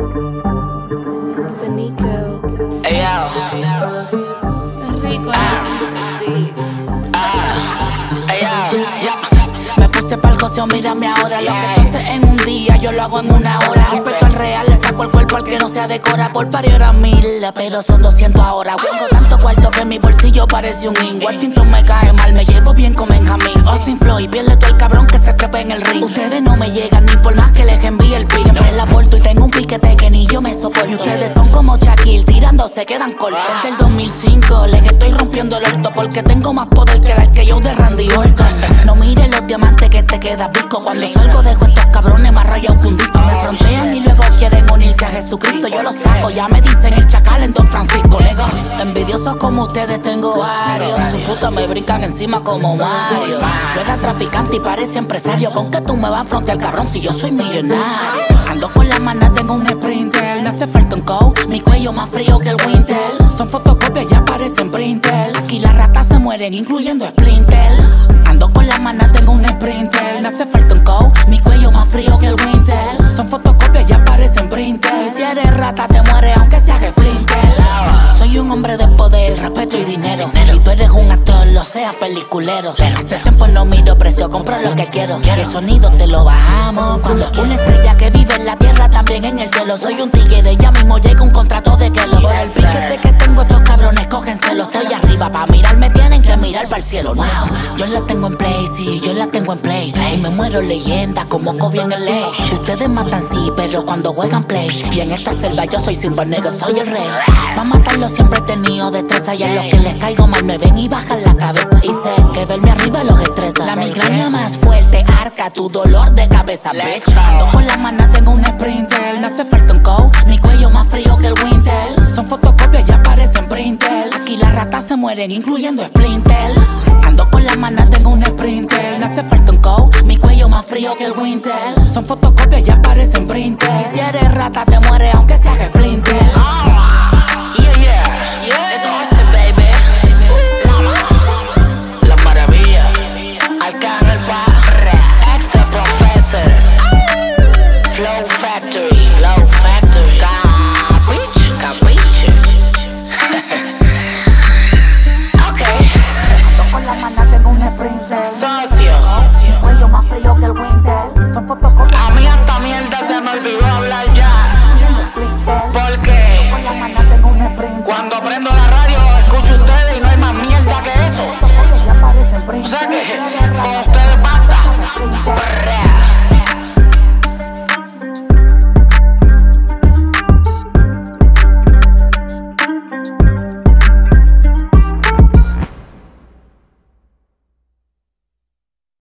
The Nico. Ey, yo. Qué rico beats. Ey, yo. Me puse pa'l joseo, mírame ahora. Lo que tú haces en un día, yo lo hago en una hora. Respeto al real, le saco el cuerpo al que no se decora. Por par era 1000, pero son 200 ahora. Tengo tanto cuarto que mi bolsillo parece un ring. Washington me cae mal, me llevo bien con Benjamín. Austin Floyd, pierde todo el cabrón que se trepe en el ring. Ustedes no me llegan ni por más que les envíe el pin. Siempre la porto y tengo un piquete que ni yo me soporto. Y ustedes son como Shaquille, tirando se quedan cortos. Desde el 2005 les estoy rompiendo el orto, porque tengo más poder que el que yo de Randy Orton. No mires los diamantes que te queda pico. Cuando salgo dejo estos cabrones más rayados que un disco. Me frontean y luego quieren unirse a Jesucristo. Yo los saco, ya me dicen el chacal en Don Francisco. Nego, envidiosos como ustedes tengo varios. Sus putas me brincan encima como Mario. Yo era traficante y parece empresario. ¿Con qué tú me vas a frontear, cabrón, si yo soy millonario? Ando con las manos, tengo un sprinter. No hace falta un coat, mi cuello más frío que el winter. Son fotocopias, ya parecen printer. Aquí las ratas se mueren, incluyendo Splinter. Ando con las manos, tengo un sprinter. No hace falta un coat, mi cuello más frío que el winter. Son fotocopias, ya parecen printer. Y si eres rata, te mueres aunque seas Splinter. Soy un hombre de poder, respeto y dinero. Y tú eres un actor, lo sea peliculero. Hace tiempo no miro precio, compro lo que quiero. Y el sonido te lo bajamos cuando una estrella que vive en la tierra, también en el cielo. Soy un tigre, ya mismo llega un contrato de que lo. Por el piquete que tengo, estos cabrones cógenselo. Estoy arriba, pa' mirarme tienen que mirar para el cielo. Wow, yo la tengo en play, sí, yo la tengo en play. Y me muero leyenda como Kobe en el ley. Ustedes matan sí, pero cuando juegan play. Y en esta selva yo soy Simba, nigga, soy el rey. Pa' matarlo siempre he tenido destreza. Y a los que les caigo mal me ven y bajan la cabeza. Y sé que verme arriba los estresa. La migraña más fuerte arca tu dolor de cabeza, bitch. Ando con la mano, tengo un sprinter. No hace falta un coat, mi cuello más frío que el winter. Son fotocopias, ya parecen printer. Aquí las ratas se mueren, incluyendo Splinter. Ando con la mano, tengo un sprinter. No hace falta un coat, mi cuello más frío que el winter. Son fotocopias, ya parecen printer. Y si eres rata, te mueres aunque seas Splinter. Socio, cuello más frío que el winter. Son fotocopias. A mí hasta mierda se me olvidó hablar ya. Porque cuando prendo la radio escucho ustedes y no hay más mierda que eso. O sea que